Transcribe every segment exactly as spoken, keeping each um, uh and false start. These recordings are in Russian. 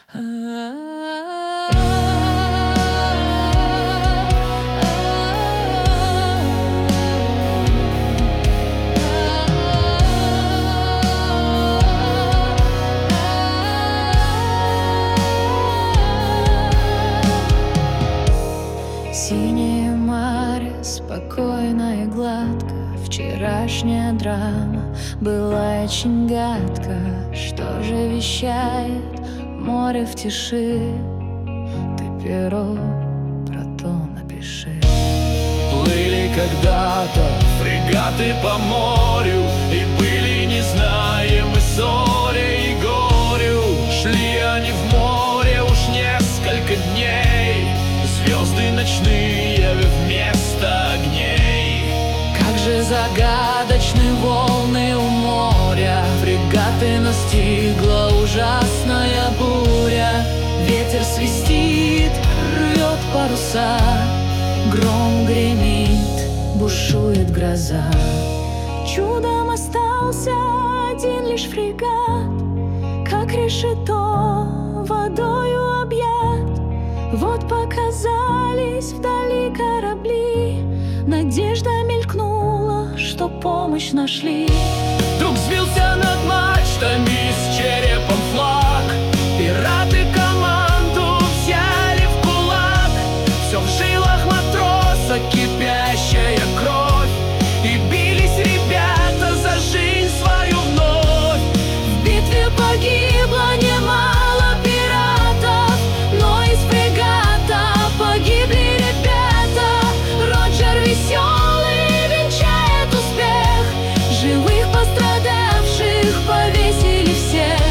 Синее море, спокойно и гладко. Вчерашняя драма была очень гадка. Что же вещает море в тиши? Ты перо про то напиши. Плыли когда-то фрегаты по морю, и были незнаемы ссоре и горю. Шли они в море уж несколько дней, звезды ночные вместо огней. Как же загадочны волны у моря, фрегаты настигла ужасная буря. Ветер свистит, рвет паруса, гром гремит, бушует гроза. Чудом остался один лишь фрегат, как решето водою объят. Вот показались вдали корабли, надежда мелькнула, что помощь нашли. Вдруг взвился над мачтами с черепом флаг. Пираты команду взяли в кулак. Все в жилах матроса кипящая кровь, и бились ребята за жизнь свою вновь. В битве погибло немало пиратов, но из фрегата погибли ребята. Роджер веселый венчает успех, живых пострадавших повесили всех.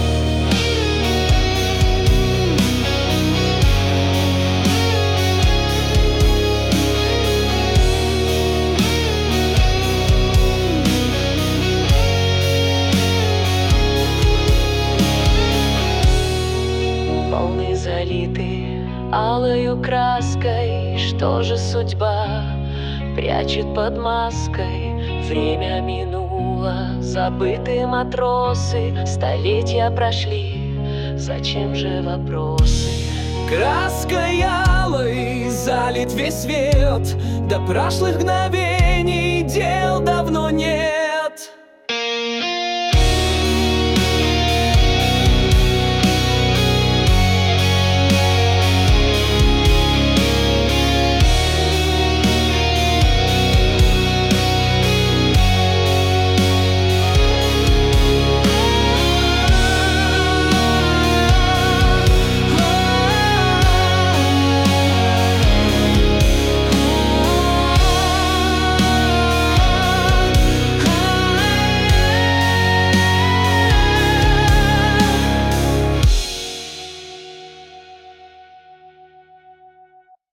Волны залиты алою краской. Что же судьба прячет под маской? Время минуло, забыты матросы, столетия прошли, зачем же вопросы? Краской алой залит весь свет, до прошлых мгновений дел давно нет.